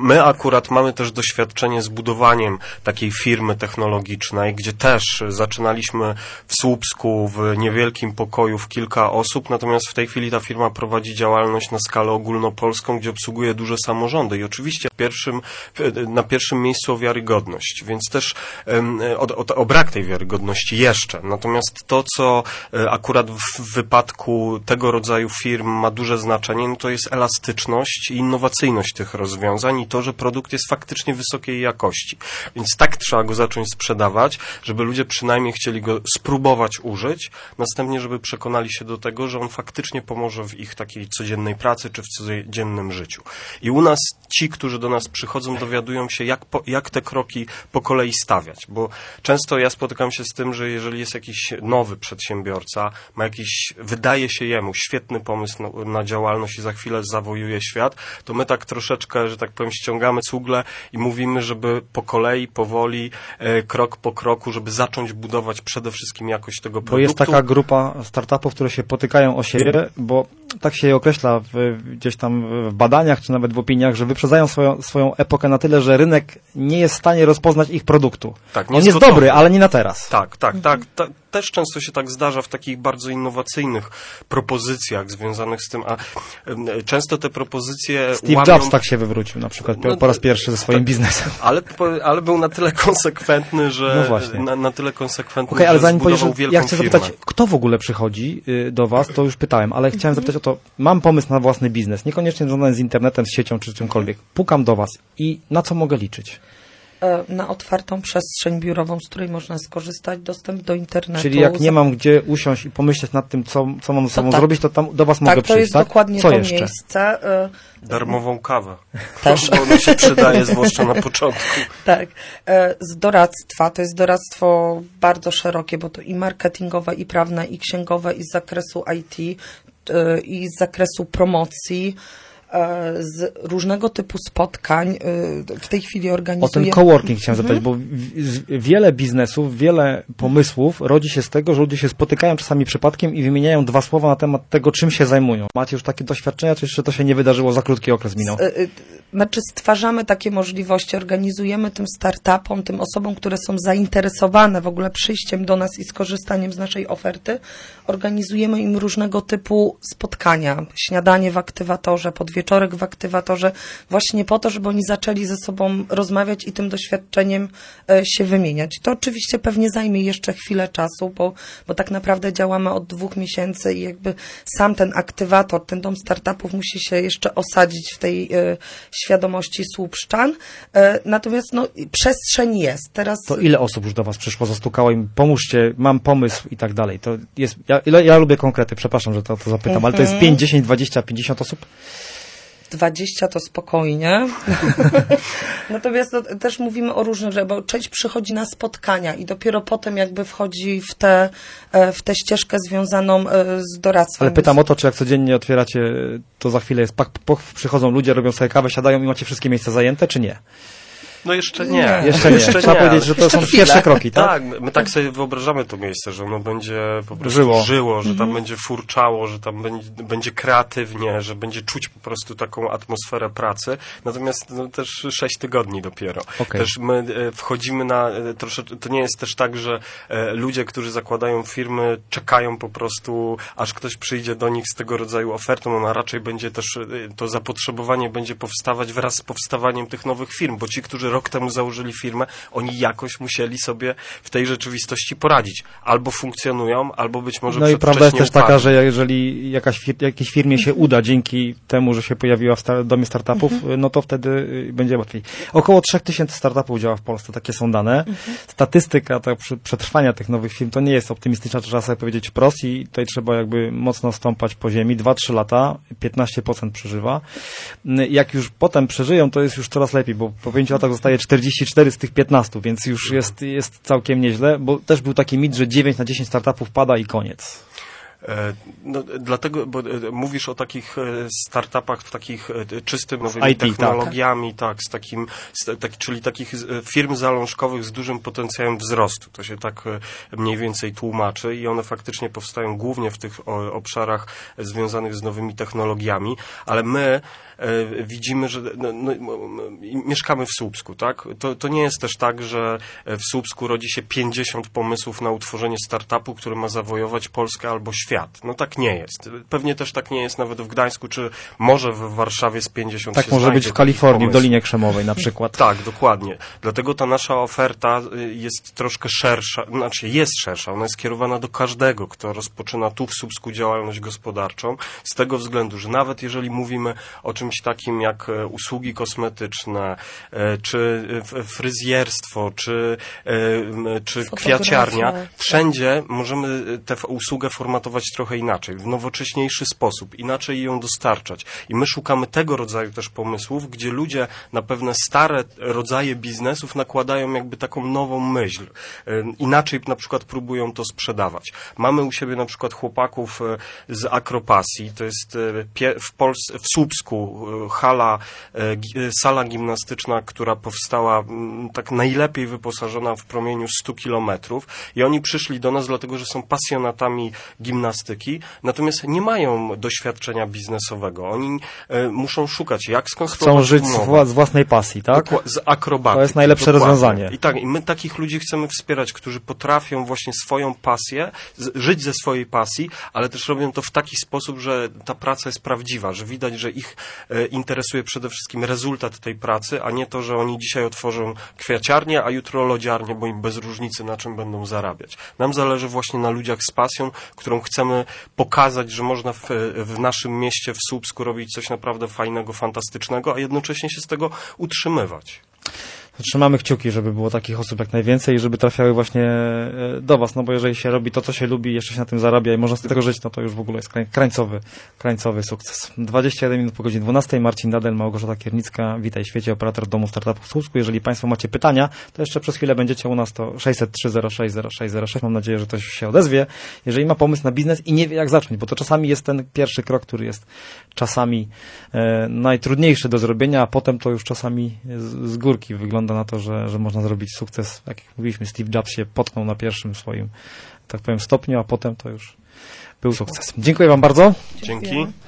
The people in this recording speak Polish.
My akurat mamy też doświadczenie z budowaniem takiej firmy technologicznej, gdzie też zaczynaliśmy w Słupsku w niewielkim pokoju w kilka osób, natomiast w tej chwili ta firma prowadzi działalność na skalę ogólnopolską, gdzie obsługuje duże samorządy i oczywiście na pierwszym miejscu o wiarygodność, więc też o brak tej wiarygodności jeszcze. Natomiast to, co akurat w wypadku tego rodzaju firm ma duże znaczenie, no to jest elastyczność i innowacyjność tych rozwiązań i to, że produkt jest faktycznie wysokiej jakości. Więc tak trzeba go zacząć sprzedawać, żeby ludzie przynajmniej chcieli go spróbować użyć, następnie, żeby przekonali się do tego, że on faktycznie pomoże w ich takiej codziennej pracy czy w codziennym życiu. I u nas ci, którzy do nas przychodzą, dowiadują się, jak te kroki po kolei stawiać, bo często ja spotykam się z tym, że jeżeli jest jakiś nowy przedsiębiorca, ma jakiś, wydaje się jemu, świetny pomysł na działalność i za chwilę zawojuje świat, to my tak troszeczkę, że tak powiem, ściągamy cugle i mówimy, żeby po kolei, powoli, krok po kroku, żeby zacząć budować przede wszystkim jakość tego produktu. Bo jest taka grupa startupów, które się potykają o siebie, bo tak się je określa gdzieś tam w badaniach, czy nawet w opiniach, że wyprzedzają swoją epokę na tyle, że rynek nie jest w stanie rozpoznać ich produktu. Tak, on jest dobry, ale nie na teraz. Tak. Też często się tak zdarza w takich bardzo innowacyjnych propozycjach związanych z tym, a często te propozycje Steve Jobs tak się wywrócił na przykład po raz pierwszy ze swoim biznesem. Ale był na tyle konsekwentny, że na tyle konsekwentny, że ale zanim zbudował wielką ja chcę firmę. zapytać, kto w ogóle przychodzi do was, to już pytałem, ale chciałem zapytać o to, mam pomysł na własny biznes, niekoniecznie związany z internetem, z siecią czy czymkolwiek. Pukam do was i na co mogę liczyć? Na otwartą przestrzeń biurową, z której można skorzystać, dostęp do internetu. Czyli jak nie mam gdzie usiąść i pomyśleć nad tym, co mam ze sobą zrobić, to tam do was mogę przyjść, to jest dokładnie co to jeszcze? miejsce. Darmową kawę. Też. Bo ona się przydaje, zwłaszcza na początku. Tak. Z doradztwa. To jest doradztwo bardzo szerokie, bo to i marketingowe, i prawne, i księgowe, i z zakresu IT, i z zakresu promocji, z różnego typu spotkań. W tej chwili organizuję... O ten coworking chciałem zapytać, bo wiele biznesów, wiele pomysłów rodzi się z tego, że ludzie się spotykają czasami przypadkiem i wymieniają 2 słowa na temat tego, czym się zajmują. Macie już takie doświadczenia, czy jeszcze to się nie wydarzyło, za krótki okres minął? Znaczy stwarzamy takie możliwości, organizujemy tym startupom, tym osobom, które są zainteresowane w ogóle przyjściem do nas i skorzystaniem z naszej oferty, organizujemy im różnego typu spotkania, śniadanie w aktywatorze, podwieczorek w aktywatorze, właśnie po to, żeby oni zaczęli ze sobą rozmawiać i tym doświadczeniem się wymieniać. To oczywiście pewnie zajmie jeszcze chwilę czasu, bo tak naprawdę działamy od 2 miesięcy i jakby sam ten aktywator, ten dom startupów musi się jeszcze osadzić w tej świadomości słupszczan. Natomiast przestrzeń jest. Teraz... To ile osób już do was przyszło, zastukało im, pomóżcie, mam pomysł i tak dalej. To jest, ja lubię konkrety, przepraszam, że to zapytam, ale to jest 5, 10, 20, 50 osób? 20 to spokojnie. Natomiast też mówimy o różnych rzeczach, bo część przychodzi na spotkania i dopiero potem jakby wchodzi w tę ścieżkę związaną z doradztwem. Ale pytam o to, czy jak codziennie otwieracie, to za chwilę jest przychodzą ludzie, robią sobie kawę, siadają i macie wszystkie miejsca zajęte, czy nie? No jeszcze nie. Jeszcze nie. Trzeba powiedzieć, że to są pierwsze kroki, tak? Tak, my tak sobie wyobrażamy to miejsce, że ono będzie po prostu żyło, że tam będzie furczało, że tam będzie kreatywnie, że będzie czuć po prostu taką atmosferę pracy. Natomiast też 6 tygodni dopiero. Okay. Też my wchodzimy na troszeczkę, to nie jest też tak, że ludzie, którzy zakładają firmy, czekają po prostu, aż ktoś przyjdzie do nich z tego rodzaju ofertą. Ona raczej będzie też, to zapotrzebowanie będzie powstawać wraz z powstawaniem tych nowych firm, bo ci, którzy rok temu założyli firmę, oni jakoś musieli sobie w tej rzeczywistości poradzić. Albo funkcjonują, albo być może No i prawda jest też upadli. taka, że jeżeli jakiejś firmie się uda dzięki temu, że się pojawiła w domie startupów, no to wtedy będzie łatwiej. Około 3000 startupów działa w Polsce, takie są dane. Statystyka przetrwania tych nowych firm to nie jest optymistyczna, trzeba sobie powiedzieć wprost i tutaj trzeba jakby mocno stąpać po ziemi. 2-3 lata, 15% przeżywa. Jak już potem przeżyją, to jest już coraz lepiej, bo po 5 latach zostaje 44 z tych 15, więc już jest całkiem nieźle, bo też był taki mit, że 9 na 10 startupów pada i koniec. No, dlatego, bo mówisz o takich startupach, takich czystym nowymi IT, technologiami, tak, czyli takich firm zalążkowych z dużym potencjałem wzrostu. To się tak mniej więcej tłumaczy i one faktycznie powstają głównie w tych obszarach związanych z nowymi technologiami, ale my widzimy, że mieszkamy w Słupsku, tak? To nie jest też tak, że w Słupsku rodzi się 50 pomysłów na utworzenie startupu, który ma zawojować Polskę albo świat. No tak nie jest. Pewnie też tak nie jest nawet w Gdańsku, czy może w Warszawie z 50 tak się może być w Kalifornii, w pomysłów. Dolinie Krzemowej na przykład. Tak, dokładnie. Dlatego ta nasza oferta jest troszkę szersza, znaczy jest szersza, ona jest kierowana do każdego, kto rozpoczyna tu w Słupsku działalność gospodarczą, z tego względu, że nawet jeżeli mówimy o czymś takim jak usługi kosmetyczne, czy fryzjerstwo, czy kwiaciarnia, wszędzie możemy tę usługę formatować trochę inaczej, w nowocześniejszy sposób, inaczej ją dostarczać. I my szukamy tego rodzaju też pomysłów, gdzie ludzie na pewne stare rodzaje biznesów nakładają jakby taką nową myśl. Inaczej na przykład próbują to sprzedawać. Mamy u siebie na przykład chłopaków z Akropasji, to jest w Słupsku sala gimnastyczna, która powstała tak najlepiej wyposażona w promieniu 100 kilometrów i oni przyszli do nas dlatego, że są pasjonatami gimnastyki, natomiast nie mają doświadczenia biznesowego. Oni muszą szukać, jak skonstruować Chcą żyć z własnej pasji, tak? Z akrobatyki. To jest najlepsze rozwiązanie. I my takich ludzi chcemy wspierać, którzy potrafią właśnie swoją pasję, żyć ze swojej pasji, ale też robią to w taki sposób, że ta praca jest prawdziwa, że widać, że ich interesuje przede wszystkim rezultat tej pracy, a nie to, że oni dzisiaj otworzą kwiaciarnię, a jutro lodziarnię, bo im bez różnicy, na czym będą zarabiać. Nam zależy właśnie na ludziach z pasją, którą chcemy pokazać, że można w naszym mieście, w Słupsku robić coś naprawdę fajnego, fantastycznego, a jednocześnie się z tego utrzymywać. Trzymamy kciuki, żeby było takich osób jak najwięcej i żeby trafiały właśnie do was, no bo jeżeli się robi to, co się lubi, jeszcze się na tym zarabia i można z tego żyć, no to już w ogóle jest krańcowy sukces. 21 minut po godzinie 12. Marcin Dadel, Małgorzata Kiernicka. Witaj świecie, operator Domu Startupów w Słupsku. Jeżeli państwo macie pytania, to jeszcze przez chwilę będziecie u nas, to 603-06-0606. Mam nadzieję, że ktoś się odezwie. Jeżeli ma pomysł na biznes i nie wie, jak zacząć, bo to czasami jest ten pierwszy krok, który jest czasami najtrudniejszy do zrobienia, a potem to już czasami z górki wygląda na to, że można zrobić sukces. Tak jak mówiliśmy, Steve Jobs się potknął na pierwszym swoim, tak powiem, stopniu, a potem to już był sukces. Dziękuję wam bardzo. Dzięki.